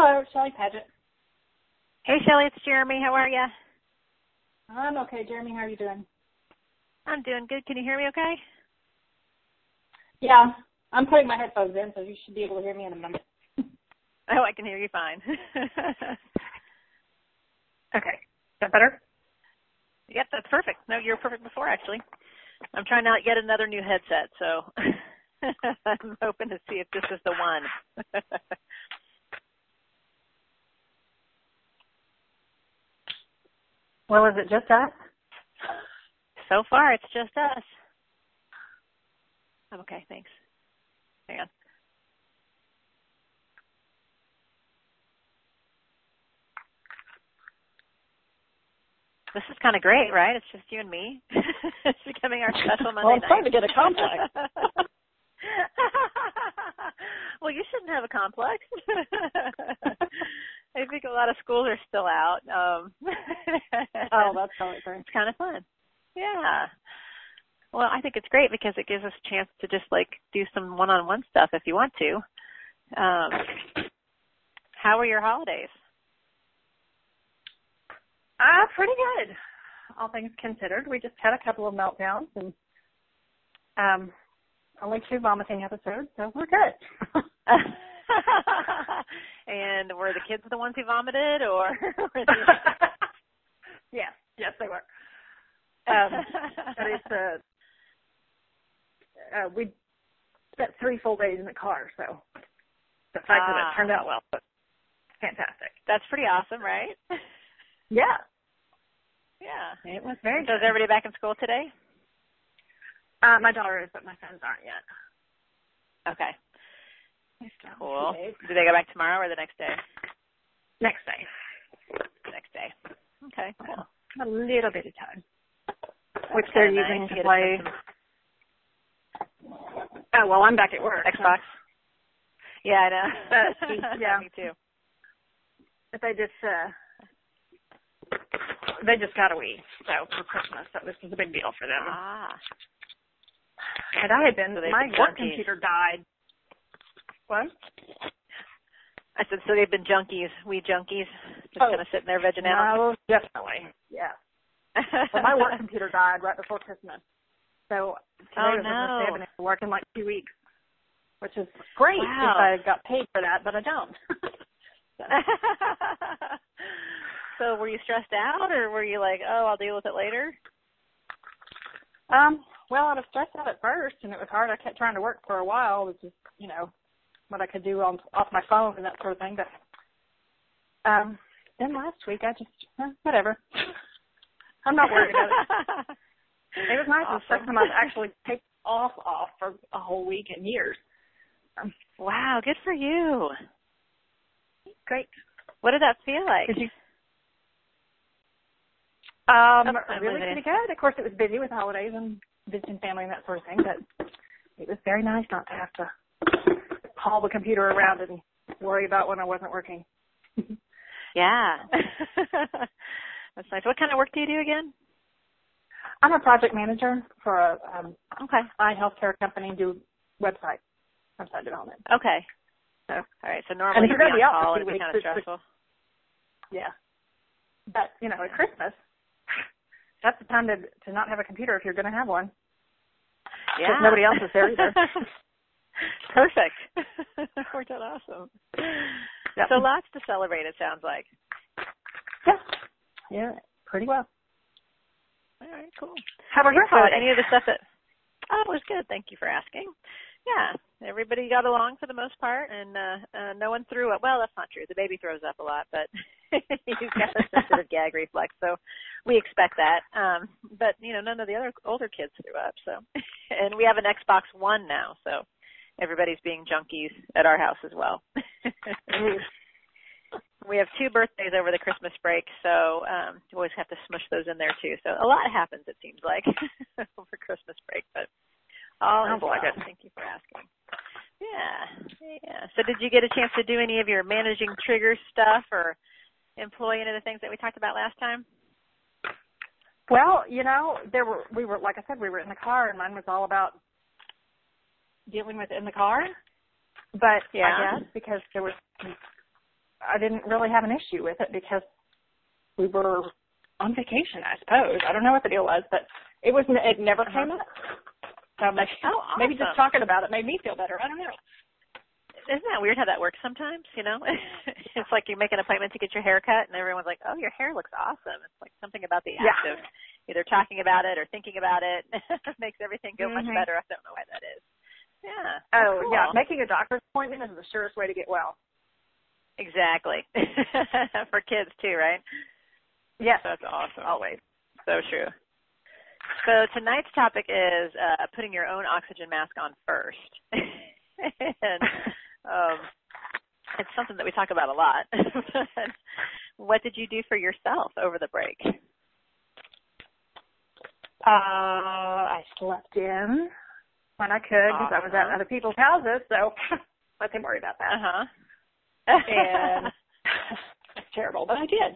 Hello, Shelley Paget. Hey, Shelley, it's Jeremy. How are you? I'm okay. Jeremy, how are you doing? I'm doing good. Can you hear me okay? Yeah, I'm putting my headphones in, so you should be able to hear me in a minute. Oh, I can hear you fine. Okay. Is that better? Yep, that's perfect. No, you were perfect before, actually. I'm trying out yet another new headset, so I'm hoping to see if this is the one. Well, is it just us? So far, it's just us. I'm okay, thanks. Hang on. This is kind of great, right? It's just you and me. It's becoming our special Monday night. Well, I'm starting to get a complex. Well, you shouldn't have a complex. I think a lot of schools are still out. Oh, that's totally fair. It's kind of fun. Yeah. Well, I think it's great because it gives us a chance to just like do some one-on-one stuff if you want to. How were your holidays? Pretty good, all things considered. We just had a couple of meltdowns and only 2 vomiting episodes, so we're good. And were the kids the ones who vomited, or? Yes, they were. But it's we spent 3 full days in the car, so the fact that it turned out well, but fantastic. That's pretty awesome, right? Yeah. Yeah. It was very So good. is everybody back in school today? My daughter is, but my sons aren't yet. Okay. Cool. 2 days. Do they go back tomorrow or the next day? Next day. Next day. Okay, cool. A little bit of time. Which they're using to play. Oh, well, I'm back at work. Xbox? Yeah, I know. Yeah. Me too. But they just got a Wii, so for Christmas, so this was a big deal for them. And I had been, my work computer died. What? I said, so they've been junkies, Wii junkies, just kind of sitting there vegging out? No, definitely, yeah. Well, my work computer died right before Christmas, so today was the first day I've been able to work in like 2 weeks, which is great if I got paid for that, but I don't. So were you stressed out, or were you like, oh, I'll deal with it later? Well, I was stressed out at first, and it was hard. I kept trying to work for a while, which is, what I could do off my phone and that sort of thing. But then last week, I just, whatever. I'm not worried about it. It was nice. Awesome. It was the first time I've actually taken off for a whole week in years. Wow, good for you. Great. What did that feel like? Did you? Really pretty good. Of course, it was busy with holidays and visiting family and that sort of thing, but it was very nice not to have to haul the computer around and worry about when I wasn't working. Yeah. That's nice. What kind of work do you do again? I'm a project manager for a eye healthcare company, do website development. Okay. So, all right. So normally you'd be on call and it'd be kind of stressful. Yeah. But, at Christmas, that's the time to not have a computer if you're going to have one. Yeah. Because nobody else is there either. Perfect. Worked out awesome. Yep. So lots to celebrate, it sounds like. Yeah, pretty well. All right, cool. How about your holiday? Any of the stuff it was good. Thank you for asking. Yeah, everybody got along for the most part, and no one threw up. Well, that's not true. The baby throws up a lot, but he's got a sensitive gag reflex, so we expect that. But, none of the other older kids threw up. So, and we have an Xbox One now, so everybody's being junkies at our house as well. We have 2 birthdays over the Christmas break, so you always have to smush those in there, too. So a lot happens, it seems like, over Christmas break, but all is well. Thank you for asking. Yeah. So did you get a chance to do any of your managing triggers stuff or employ any of the things that we talked about last time? Well, we were, like I said, we were in the car, and mine was all about dealing with it in the car. But I guess because there was I didn't really have an issue with it because we were on vacation, I suppose. I don't know what the deal was, but it never came up. So awesome. Maybe just talking about it made me feel better. I don't know. Isn't that weird how that works sometimes, you know? It's like you make an appointment to get your hair cut, and everyone's like, oh, your hair looks awesome. It's like something about the act of either talking about it or thinking about it makes everything go much better. I don't know why that is. Yeah. Oh, cool. yeah. Making a doctor's appointment is the surest way to get well. Exactly. For kids, too, right? Yes. That's awesome. Always. So true. So tonight's topic is putting your own oxygen mask on first. And it's something that we talk about a lot. What did you do for yourself over the break? I slept in when I could because I was at other people's houses, so let them worry about that. And it's terrible, but I did.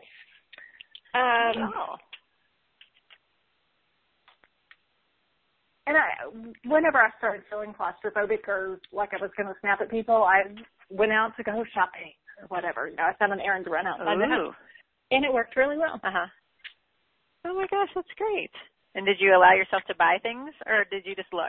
And whenever I started feeling claustrophobic or like I was going to snap at people, I went out to go shopping or whatever. You know, I found an errand to run outside the house, and it worked really well. Oh my gosh, that's great. And did you allow yourself to buy things, or did you just look?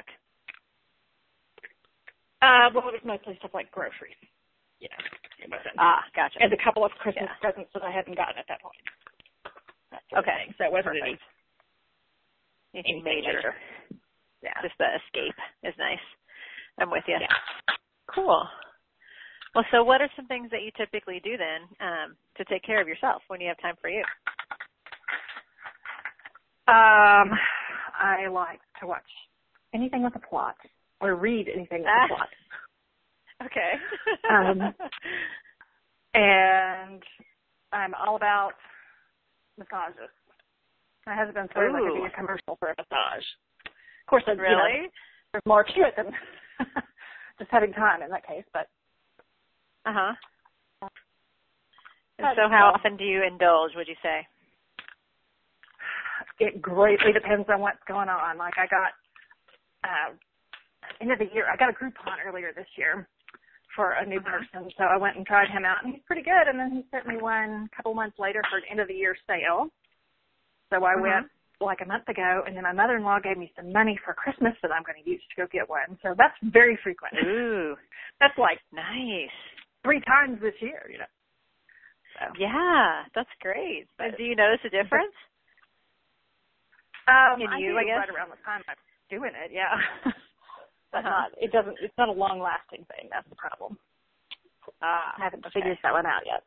Well, it was mostly stuff like groceries. You know, it wasn't. Gotcha. And a couple of Christmas presents that I hadn't gotten at that point. Okay. So it wasn't anything major. Yeah. Just the escape is nice. I'm with you. Yeah. Cool. Well, so what are some things that you typically do then to take care of yourself when you have time for you? I like to watch anything with a plot or read anything with a plot. Okay. And I'm all about massages. My husband said I could be a commercial for a massage. Of course, really? There's more to it than just having time in that case, but. And so how often do you indulge, would you say? It greatly depends on what's going on. Like I got, end of the year, I got a Groupon earlier this year for a new person, so I went and tried him out, and he's pretty good, and then he sent me one a couple months later for an end of the year sale. So I went like a month ago, and then my mother-in-law gave me some money for Christmas that I'm going to use to go get one. So that's very frequent. Ooh. That's like nice. 3 times this year, you know. So. Yeah, that's great. But do you notice a difference? I do right around the time I'm doing it, yeah. But it's not a long-lasting thing. That's the problem. I haven't figured that one out yet.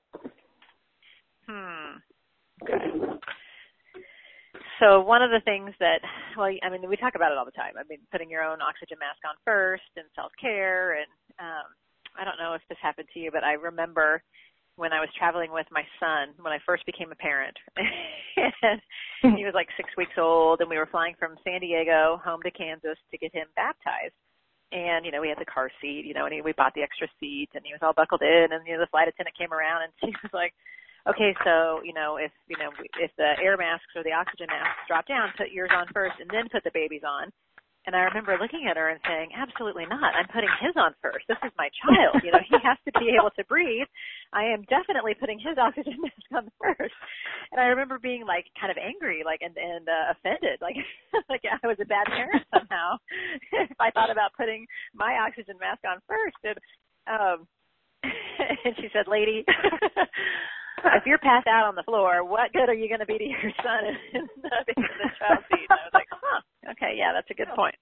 Okay. So one of the things that, well, I mean, we talk about it all the time. I mean, putting your own oxygen mask on first and self-care. And I don't know if this happened to you, but I remember when I was traveling with my son when I first became a parent. And he was like 6 weeks old, and we were flying from San Diego home to Kansas to get him baptized. And, you know, we had the car seat, you know, and we bought the extra seat, and he was all buckled in, and, you know, the flight attendant came around, and she was like, okay, so, if the air masks or the oxygen masks drop down, put yours on first and then put the baby's on. And I remember looking at her and saying, absolutely not. I'm putting his on first. This is my child. You know, he has to be able to breathe. I am definitely putting his oxygen mask on first. And I remember being like kind of angry, like, and offended, like, like I was a bad parent somehow if I thought about putting my oxygen mask on first. And she said, lady, if you're passed out on the floor, what good are you going to be to your son in the child seat? And I was like, okay, yeah, that's a good point.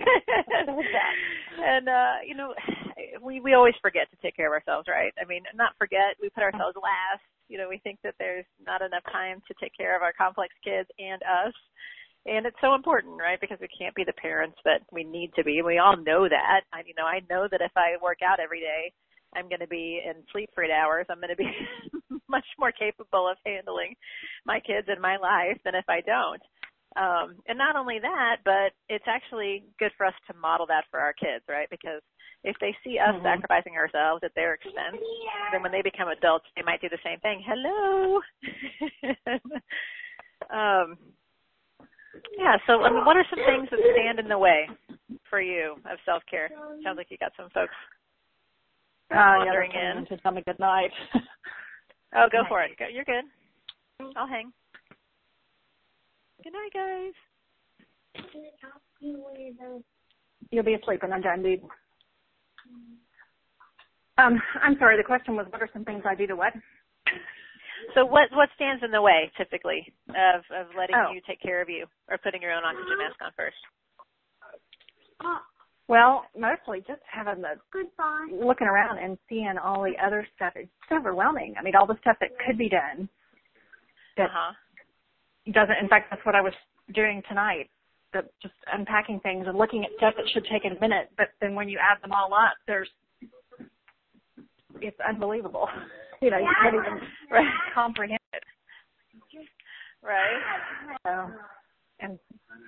And, we always forget to take care of ourselves, right? I mean, not forget, we put ourselves last. You know, we think that there's not enough time to take care of our complex kids and us. And it's so important, right? Because we can't be the parents that we need to be. We all know that. I know that if I work out every day, I'm going to be in sleep for 8 hours. I'm going to be much more capable of handling my kids and my life than if I don't. And not only that, but it's actually good for us to model that for our kids, right? Because if they see us sacrificing ourselves at their expense, then when they become adults, they might do the same thing. Hello. So what are some things that stand in the way for you of self-care? Sounds like you got some folks wandering in to tell me good night. Oh, go for it. You're good. I'll hang. Good night, guys. You'll be asleep when I'm done, dude. I'm sorry. The question was, what are some things I do to what? So what stands in the way typically of letting you take care of you or putting your own oxygen mask on first? Well, mostly just having looking around and seeing all the other stuff. It's overwhelming. I mean, all the stuff that could be done that doesn't. In fact, that's what I was doing tonight. Just unpacking things and looking at stuff that should take a minute, but then when you add them all up, it's unbelievable. You know, you can't even comprehend it. Right. And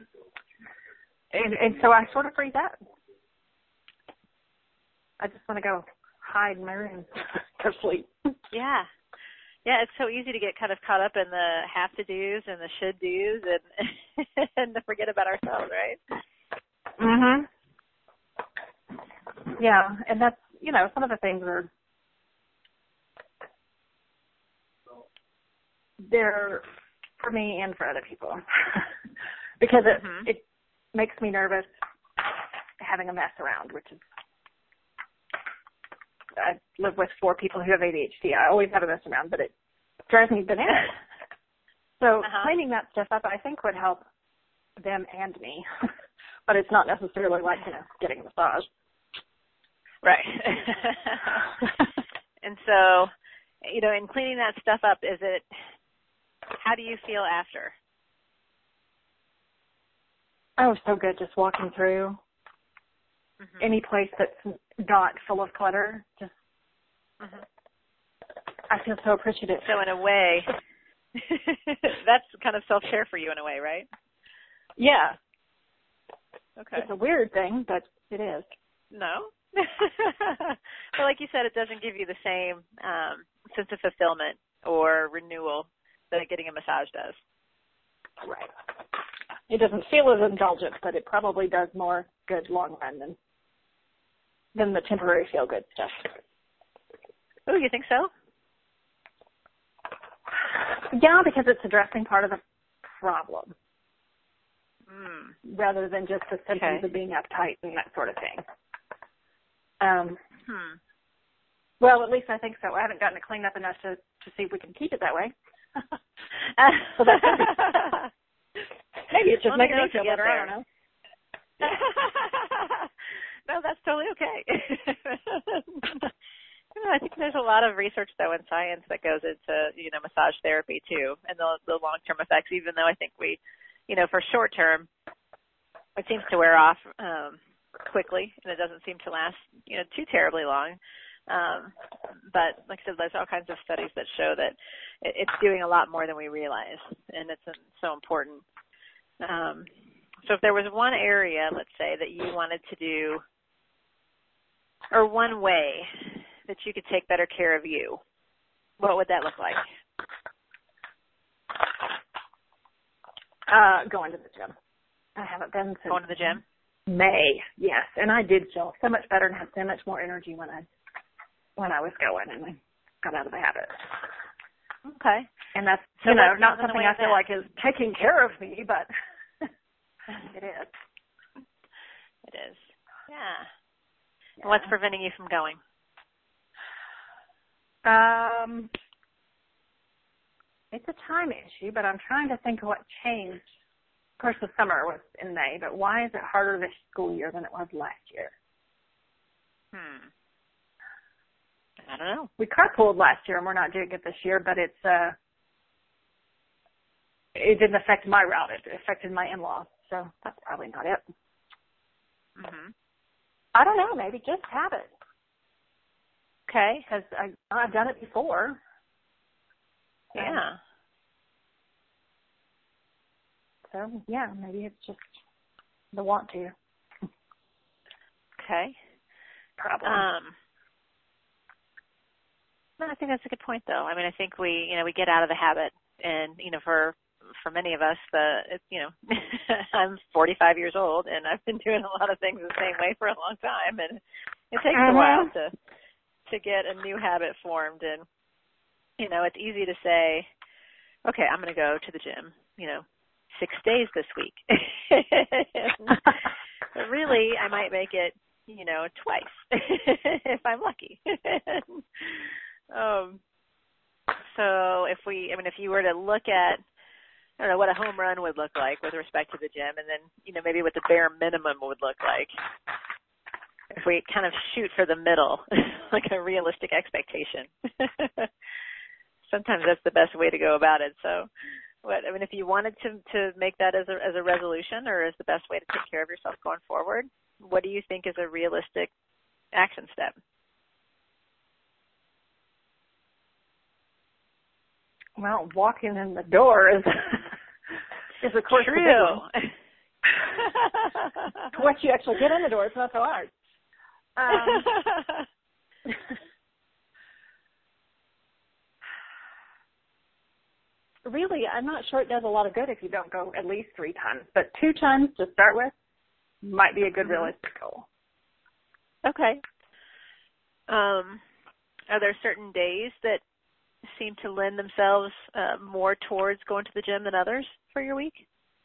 so I sort of freeze up. I just want to go hide in my room, go sleep. Yeah. Yeah, it's so easy to get kind of caught up in the have-to-dos and the should-dos and to forget about ourselves, right? Mhm. Yeah, and that's, some of the things they're for me and for other people because it makes me nervous having a mess around, which is, I live with 4 people who have ADHD. I always have a mess around, but it drives me bananas. So cleaning that stuff up, I think, would help them and me. But it's not necessarily like, getting a massage. Right. And so, in cleaning that stuff up, how do you feel after? Oh, so good. Just walking through any place that's not full of clutter. Just, I feel so appreciative. So in a way, that's kind of self-care for you in a way, right? Yeah. Okay. It's a weird thing, but it is. No. Well, like you said, it doesn't give you the same sense of fulfillment or renewal that getting a massage does. Right. It doesn't feel as indulgent, but it probably does more good long run than the temporary feel-good stuff. Oh, you think so? Yeah, because it's addressing part of the problem rather than just the symptoms of being uptight and that sort of thing. Well, at least I think so. I haven't gotten it cleaned up enough to see if we can keep it that way. So that's maybe it's just making me feel better. I don't know. No, that's totally okay. I think there's a lot of research, though, in science that goes into, massage therapy, too, and the long-term effects, even though I think we, for short-term, it seems to wear off quickly, and it doesn't seem to last, too terribly long. But like I said, there's all kinds of studies that show that it's doing a lot more than we realize, and it's so important. So if there was one area, let's say, that you wanted to do, or one way that you could take better care of you, what would that look like? Going to the gym. I haven't been since going to the gym? May, yes. And I did feel so much better and had so much more energy when I was going, and I got out of the habit. Okay. And that's, not something I feel like is taking care of me, but it is. It is. Yeah. And what's preventing you from going? It's a time issue, but I'm trying to think of what changed. Of course, the summer was in May, but why is it harder this school year than it was last year? I don't know. We carpooled last year, and we're not doing it this year, but it didn't affect my route. It affected my in-laws, so that's probably not it. I don't know. Maybe just habit. Okay. Because I've done it before. Yeah. So, yeah, maybe it's just the want to. Okay. Problem. No, I think that's a good point, though. I mean, I think we get out of the habit, and for many of us, I'm 45 years old, and I've been doing a lot of things the same way for a long time, and it takes a while to get a new habit formed, and it's easy to say, okay, I'm going to go to the gym, 6 days this week. But really, I might make it, twice if I'm lucky. So if you were to look at, I don't know, what a home run would look like with respect to the gym, and then, maybe what the bare minimum would look like, if we kind of shoot for the middle, like a realistic expectation. Sometimes that's the best way to go about it. So, if you wanted to make that as a resolution or as the best way to take care of yourself going forward, what do you think is a realistic action step? Well, walking in the door is of course true. Once you actually get in the door, it's not so hard. Really, I'm not sure it does a lot of good if you don't go at least 3 times, but 2 times to start with might be a good realistic goal. Okay. Are there certain days that seem to lend themselves more towards going to the gym than others for your week?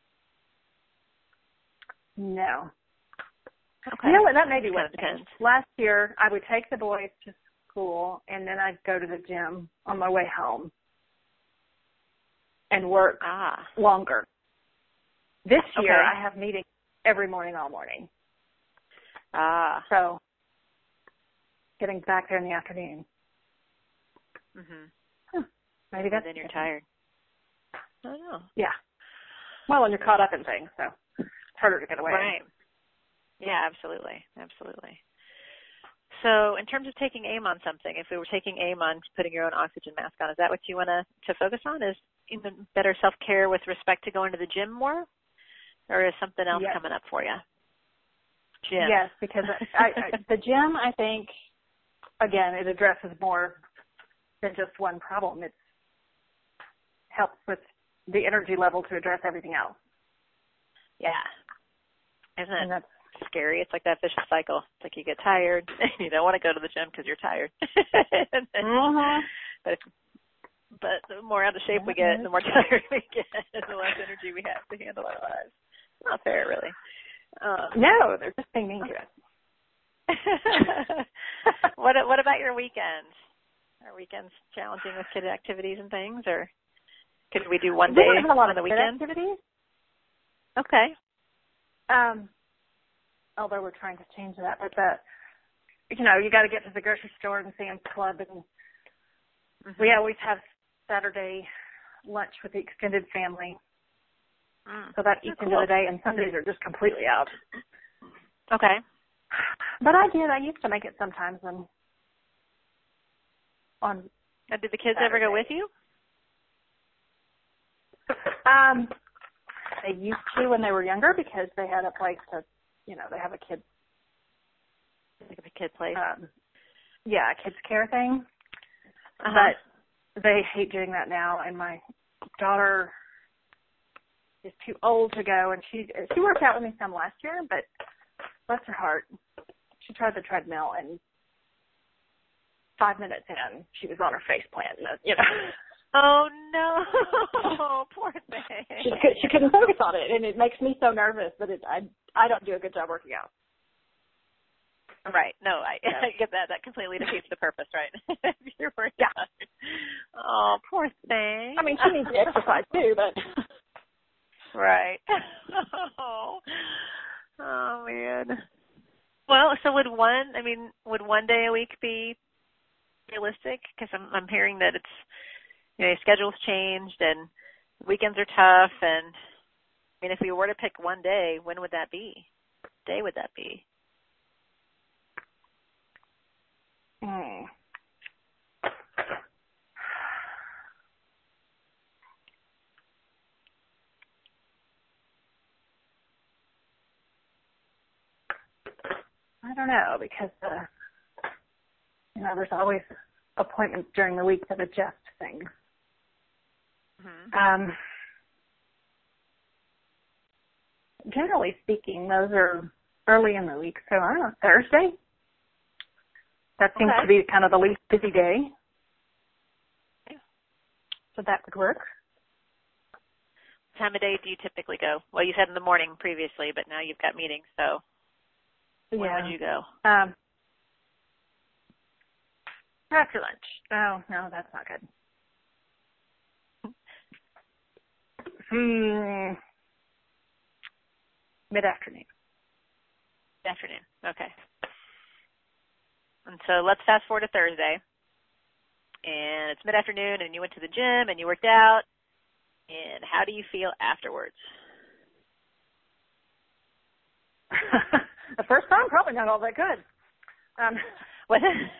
No. Okay. You know what? That may be what depends. Last year, I would take the boys to school, and then I'd go to the gym on my way home and work longer. This year, I have meetings every morning, all morning. So getting back there in the afternoon. Maybe that's... And then you're tired. I don't know. Yeah. Well, and you're caught up in things, so it's harder to get away. Right. Yeah, absolutely. Absolutely. So in terms of taking aim on something, if we were taking aim on putting your own oxygen mask on, is that what you want to focus on? Is even better self-care with respect to going to the gym more? Or is something else coming up for you? Gym. Yes, because the gym, I think, again, it addresses more than just one problem. It helps with the energy level to address everything else. Yeah. Isn't it? And that's scary. It's like that vicious cycle. It's like you get tired and you don't want to go to the gym because you're tired. But the more out of shape we get, the more tired we get, the less energy we have to handle our lives. Not fair, really. No, they're just being mean to us. What about your weekends? Are weekends challenging with kid activities and things, or could we do one day on the weekend? Activities. Okay. Although we're trying to change that, but you got to get to the grocery store and Sam's Club, and we always have Saturday lunch with the extended family. So that eats into the day, and Sundays are just completely out. Okay. But I used to make it sometimes on did the kids Saturday. ever go with you? They used to when they were younger because they had a place to, they have a kid. Like a kid place? A kids care thing. But they hate doing that now, and my daughter is too old to go, and she worked out with me some last year, but bless her heart, she tried the treadmill, and 5 minutes in, she was on her face plant, Oh, no. Poor thing. She couldn't focus on it, and it makes me so nervous that I don't do a good job working out. Right. No, I get that. That completely defeats the purpose, right? You're working out. Oh, poor thing. I mean, she needs to exercise, too, but... Right. Oh, man. Well, so would one day a week be realistic? Because I'm hearing that it's, your schedule's changed and weekends are tough. And if we were to pick one day, when would that be? What day would that be? I don't know, because there's always appointments during the week that adjust things. Generally speaking, those are early in the week, so I don't know, Thursday? That seems to be kind of the least busy day. So that would work. What time of day do you typically go? Well, you said in the morning previously, but now you've got meetings, so when would you go? After lunch. Oh, no, that's not good. Mid-afternoon. Afternoon. Okay. And so let's fast forward to Thursday. And it's mid-afternoon, and you went to the gym, and you worked out. And how do you feel afterwards? The first time, probably not all that good. What?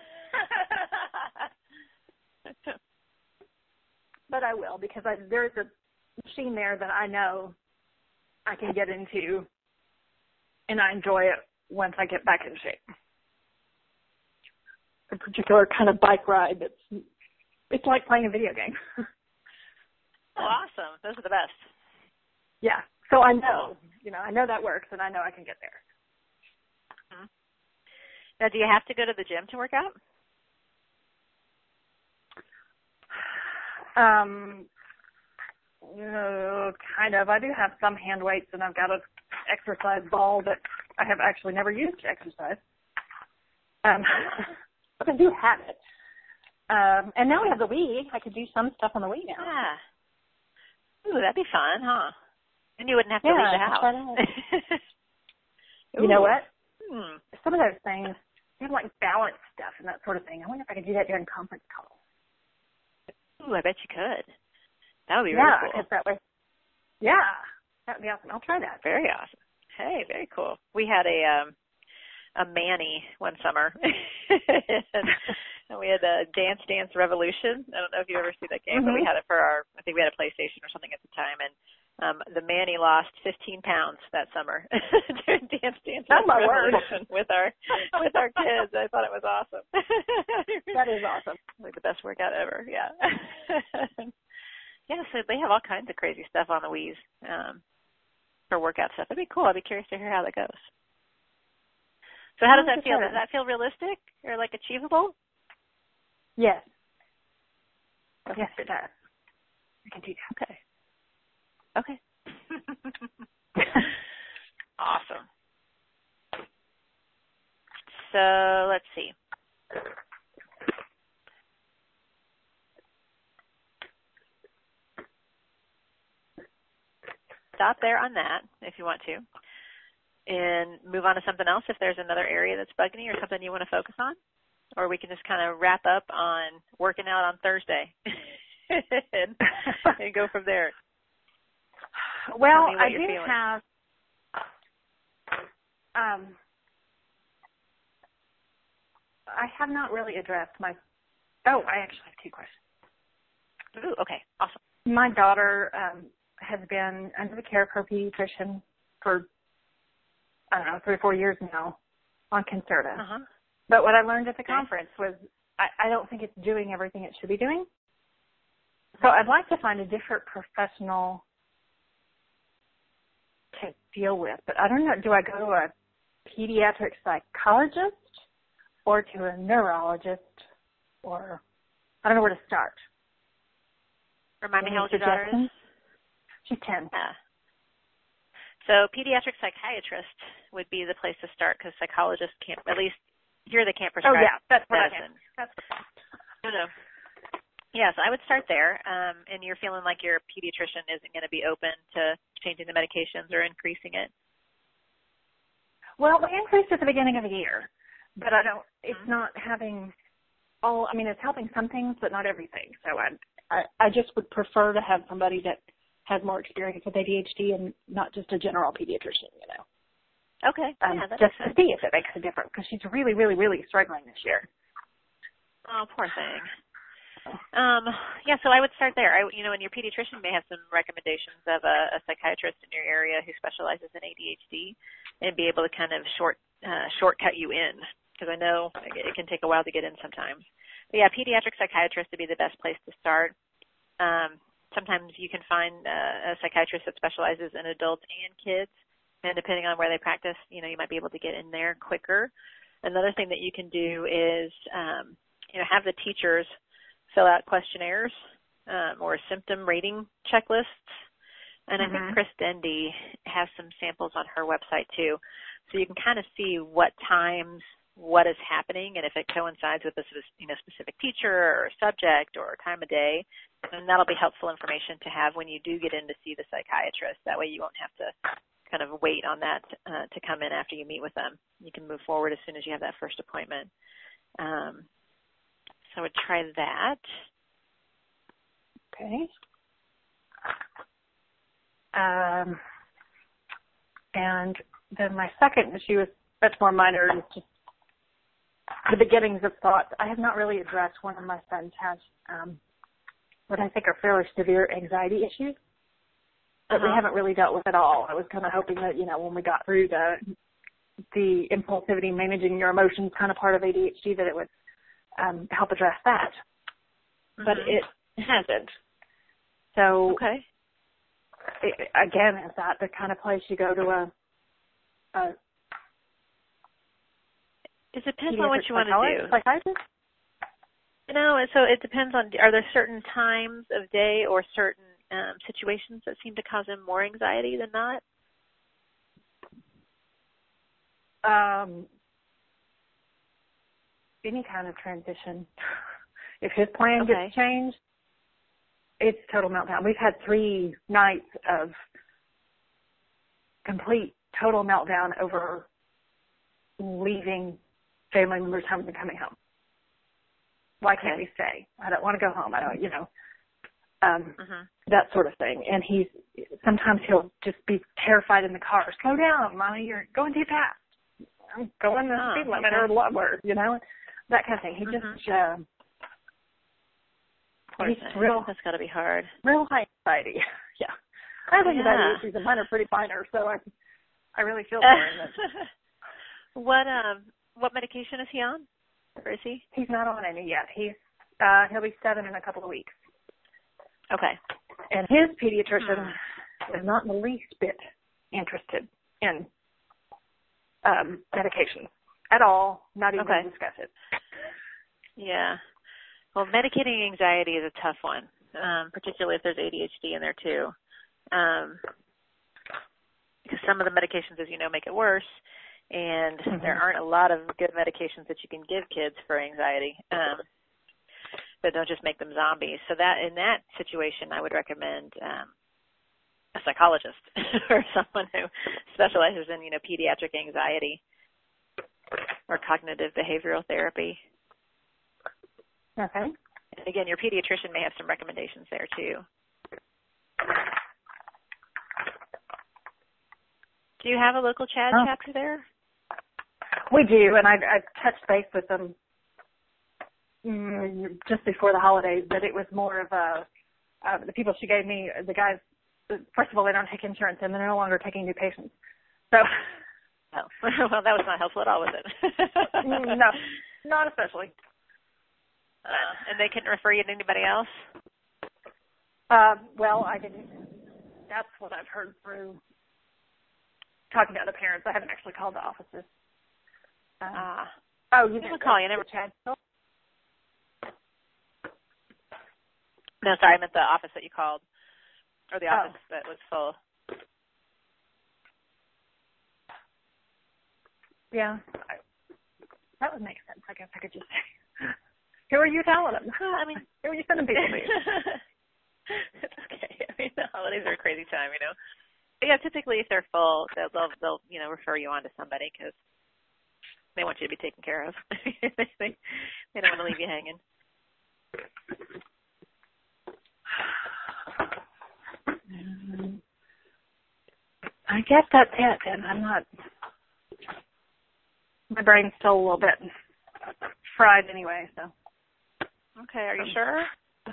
But I will, because there's a machine there that I know I can get into, and I enjoy it once I get back in shape. A particular kind of bike ride it's like playing a video game. Oh, awesome. Those are the best. Yeah. So I know, I know that works, and I know I can get there. Mm-hmm. Now, do you have to go to the gym to work out? Kind of. I do have some hand weights, and I've got an exercise ball that I have actually never used to exercise. But I do have it. And now we have the Wii. I could do some stuff on the Wii now. Yeah. Ooh, that'd be fun, huh? And you wouldn't have to leave the house. You know what? Some of those things, they have like balance stuff and that sort of thing. I wonder if I could do that during conference calls. Ooh, I bet you could. That would be really cool. Yeah, that way. Yeah, that would be awesome. I'll try that. Very awesome. Hey, very cool. We had a Manny one summer, and we had a Dance Revolution. I don't know if you ever see that game, but we had it for I think we had a PlayStation or something at the time, and the Manny lost 15 pounds that summer during Dance Revolution with our kids. I thought it was awesome. That is awesome. Like the best workout ever. Yeah. Yeah. So they have all kinds of crazy stuff on the Wii's for workout stuff. That'd be cool. I'd be curious to hear how that goes. So how does that feel? Does that feel realistic or like achievable? Yes. Yes, it does. I can do that. Okay. Awesome. So let's see. Stop there on that if you want to. And move on to something else if there's another area that's bugging you or something you want to focus on. Or we can just kind of wrap up on working out on Thursday and go from there. Well, I do have I have not really addressed I actually have two questions. Ooh, okay, awesome. My daughter has been under the care of her pediatrician for, 3 or 4 years now on Concerta. Uh-huh. But what I learned at the conference was I don't think it's doing everything it should be doing. So I'd like to find a different professional to deal with. But I don't know, do I go to a pediatric psychologist or to a neurologist, or I don't know where to start. Remind me how old your daughter is? She's 10. So pediatric psychiatrist would be the place to start because psychologists can't, at least here they can't prescribe that's medicine. That's what I can. No. Yes, I would start there. And you're feeling like your pediatrician isn't going to be open to changing the medications or increasing it? Well, we increased at the beginning of the year, but it's not having it's helping some things, but not everything. So I just would prefer to have somebody that has more experience with ADHD and not just a general pediatrician, Okay. Just to see if it makes a difference, because she's really, really, really struggling this year. Oh, poor thing. So I would start there. And your pediatrician may have some recommendations of a psychiatrist in your area who specializes in ADHD and be able to kind of shortcut you in, because I know it can take a while to get in sometimes. But yeah, pediatric psychiatrist would be the best place to start. Sometimes you can find a psychiatrist that specializes in adults and kids, and depending on where they practice, you might be able to get in there quicker. Another thing that you can do is, have the teachers fill out questionnaires or symptom rating checklists. And I Mm-hmm. think Chris Dendy has some samples on her website too. So you can kind of see what times what is happening and if it coincides with a specific teacher or subject or time of day. And that'll be helpful information to have when you do get in to see the psychiatrist. That way you won't have to kind of wait on that to come in after you meet with them. You can move forward as soon as you have that first appointment. So I would try that. Okay. And then my second issue is much more minor. It's just the beginnings of thoughts. I have not really addressed one of my sons has what I think are fairly severe anxiety issues that we haven't really dealt with at all. I was kind of hoping that, when we got through the impulsivity, managing your emotions kind of part of ADHD, that it would help address that. But it hasn't. So, okay. Again, is that the kind of place you go to it depends on what you want to do. Psychiatrist? So it depends on, are there certain times of day or certain situations that seem to cause him more anxiety than not? Any kind of transition. If his plan gets changed, it's total meltdown. We've had 3 nights of complete total meltdown over leaving family members' homes and coming home. Why can't we stay? I don't want to go home. I don't, that sort of thing. And sometimes he'll just be terrified in the car. Slow down, Mommy, you're going too fast. I'm going the speed limit or lower, that kind of thing. He just, he's that's got to be hard. Real high anxiety. Yeah. I think that issues and mine are pretty minor, so I really feel for him. What medication is he on? Or is he? He's not on any yet. He'll be 7 in a couple of weeks. Okay. And his pediatrician is not in the least bit interested in medication at all, not even discuss it. Yeah. Well, medicating anxiety is a tough one, particularly if there's ADHD in there too. Because some of the medications, as you know, make it worse, and there aren't a lot of good medications that you can give kids for anxiety. But don't just make them zombies. So that in that situation, I would recommend a psychologist or someone who specializes in, pediatric anxiety or cognitive behavioral therapy. Okay. And again, your pediatrician may have some recommendations there too. Do you have a local CHAD chapter there? We do, and I've touched base with them just before the holidays, but it was more of the people she gave me, the guys, first of all, they don't take insurance, and they're no longer taking new patients. So, well, that was not helpful at all, was it? No, not especially. And they couldn't refer you to anybody else? Well, I didn't. That's what I've heard through talking to other parents. I haven't actually called the offices. You didn't call. You never CHAD? No, sorry, I meant the office that you called, or the office that was full. Yeah, that would make sense. I guess I could just say, who are you telling them? I mean, who are you sending people to? It's okay. I mean, the holidays are a crazy time, But yeah, typically if they're full, they'll refer you on to somebody because they want you to be taken care of. They don't want to leave you hanging. I guess that's it, and I'm not. My brain's still a little bit fried anyway, so. Okay, are you sure?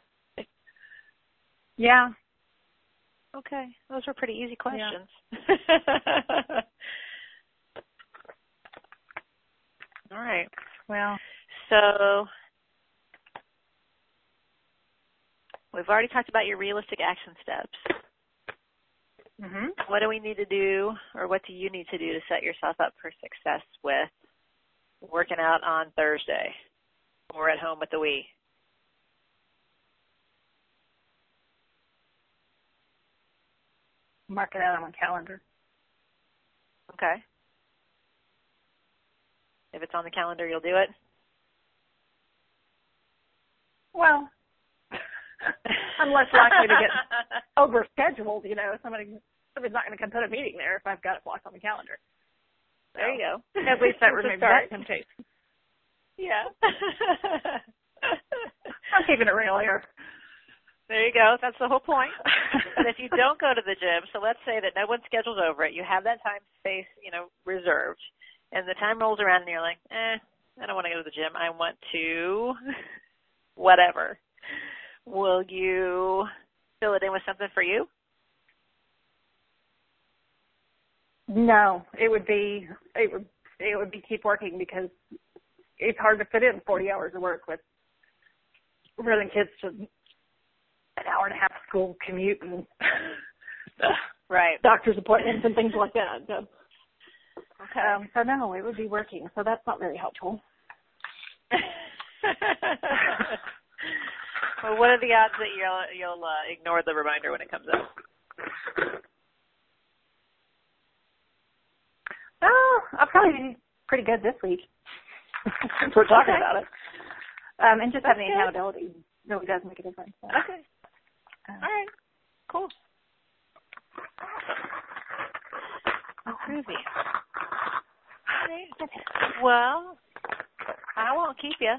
Yeah. Okay, those were pretty easy questions. Yeah. All right. Well, so we've already talked about your realistic action steps. Mm-hmm. What do we need to do, or what do you need to do to set yourself up for success with working out on Thursday or at home with the Wii? mark it out on my calendar. Okay. If it's on the calendar, you'll do it? Well, I'm less likely to get overscheduled, you know. Somebody's not going to come put a meeting there if I've got it blocked on the calendar. So, there you go. At least that removes that temptation. Yeah. I'm keeping it real here. There you go. That's the whole point. But if you don't go to the gym, so let's say that no one schedules over it, you have that time space, you know, reserved, and the time rolls around and you're like, I don't want to go to the gym. I want to whatever. Will you fill it in with something for you? No, it would be keep working, because it's hard to fit in 40 hours of work with running kids to an hour and a half school commute and right doctor's appointments and things like that. So, okay. So no, it would be working. So that's not very helpful. Well, what are the odds that you'll ignore the reminder when it comes up? Oh, I'll probably be pretty good this week since we're talking about it. And just having the accountability really does make a difference. So. Okay. All right. Cool. Oh, groovy. All right. Well, I won't keep you.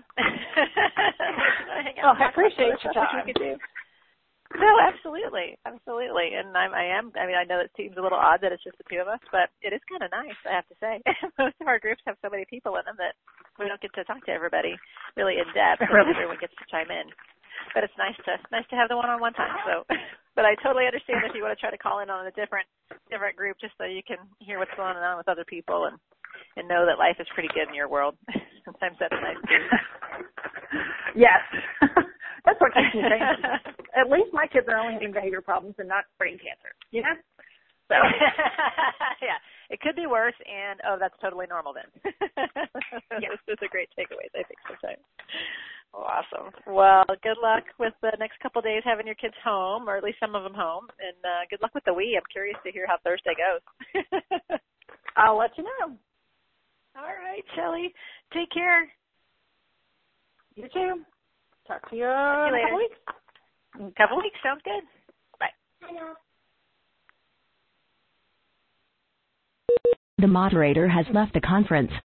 Oh, I appreciate your time. No, absolutely. Absolutely. And I know it seems a little odd that it's just the two of us, but it is kind of nice, I have to say. Most of our groups have so many people in them that we don't get to talk to everybody really in depth, so everyone gets to chime in. But it's nice to have the one-on-one time. So, but I totally understand if you want to try to call in on a different group just so you can hear what's going on with other people and know that life is pretty good in your world. Sometimes that's nice too. Yes. That's what keeps me sane. At least my kids are only having behavior problems and not brain cancer. You know? So. Yeah. It could be worse, and, that's totally normal then. Yeah. Those are great takeaways, I think, sometimes. Awesome. Well, good luck with the next couple of days having your kids home, or at least some of them home, and good luck with the Wii. I'm curious to hear how Thursday goes. I'll let you know. All right, Shelly. Take care. You too. Talk to you in a couple weeks. Couple weeks. Sounds good. Bye. The moderator has left the conference.